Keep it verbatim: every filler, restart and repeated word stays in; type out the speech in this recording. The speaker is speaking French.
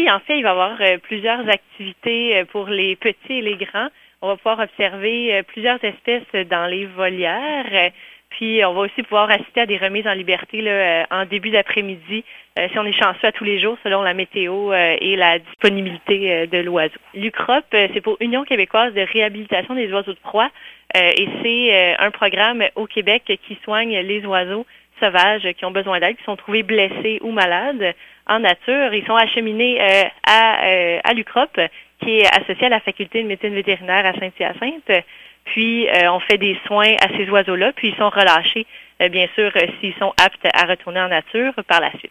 en fait, il va y avoir euh, plusieurs activités euh, pour les petits et les grands. On va pouvoir observer euh, plusieurs espèces dans les volières. Euh, puis, on va aussi pouvoir assister à des remises en liberté là, euh, en début d'après-midi, euh, si on est chanceux à tous les jours, selon la météo euh, et la disponibilité euh, de l'oiseau. L'U C R O P, euh, c'est pour Union québécoise de réhabilitation des oiseaux de proie. Euh, et c'est euh, un programme au Québec qui soigne les oiseaux sauvages qui ont besoin d'aide, qui sont trouvés blessés ou malades en nature. Ils sont acheminés euh, à, euh, à l'U C R O P, qui est associé à la faculté de médecine vétérinaire à Saint-Hyacinthe. Puis, euh, on fait des soins à ces oiseaux-là, puis ils sont relâchés, euh, bien sûr, euh, s'ils sont aptes à retourner en nature par la suite.